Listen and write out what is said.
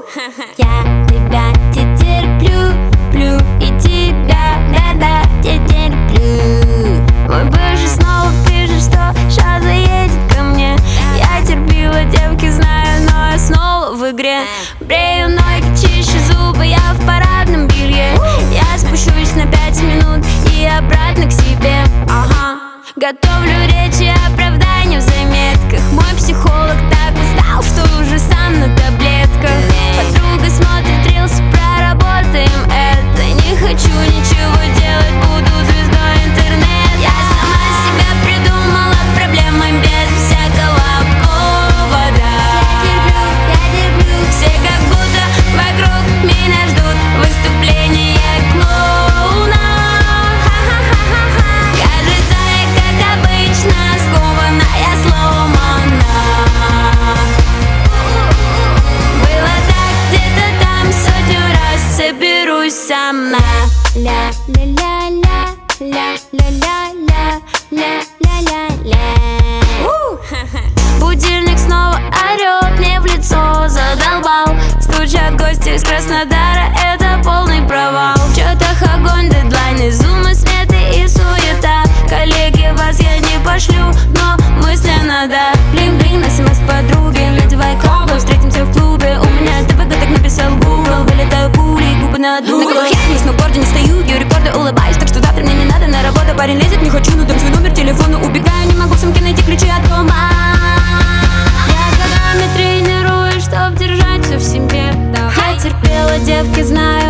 Я тебя терплю, плю и тебя, да-да, терплю. Мой бывший снова пишет, что сейчас заедет ко мне. Я терпела, девки знаю, но я снова в игре. Брею ноги, чищу зубы, я в парадном белье. Я спущусь на 5 минут и обратно к себе. Ага. Готовлю речи, оправдания в заметках. Мой психолог так устал, что уже сам на таблетках. Подруга смотрит рилс, проработаем это. Не хочу ничего делать, буду звездой интернета. Я сама себя придумала, проблемы без всякого повода. Я терплю, все как будто вокруг меня ждут выступления клоуна. Кажется, я как обычно скована, я сломана. Было так где-то там, сотню раз соберусь сама. Ля-ля-ля-ля, ля-ля-ля-ля, ля-ля-ля-ля. Будильник снова орет мне в лицо, задолбал. Стучат гости из Краснодара, это полный провал. В чётах огонь, дедлайны, зумы, сметы и суета. Коллеги, вас я не пошлю, но мысленно да. Блин, смс подруги, надевай комбо, встретимся в клубе. У меня ТВГ так написал Google, вылетаю пулей, губы надула. На кругах я на сноуборде не стою, бью рекорды, улыбаюсь, так что завтра мне не надо на работу. Парень лезет, не хочу, но там свой номер телефона. Убегаю, не могу в сумке найти ключи от дома. Я годами тренируюсь, чтоб держать все в себе. Я терпела, девки знают.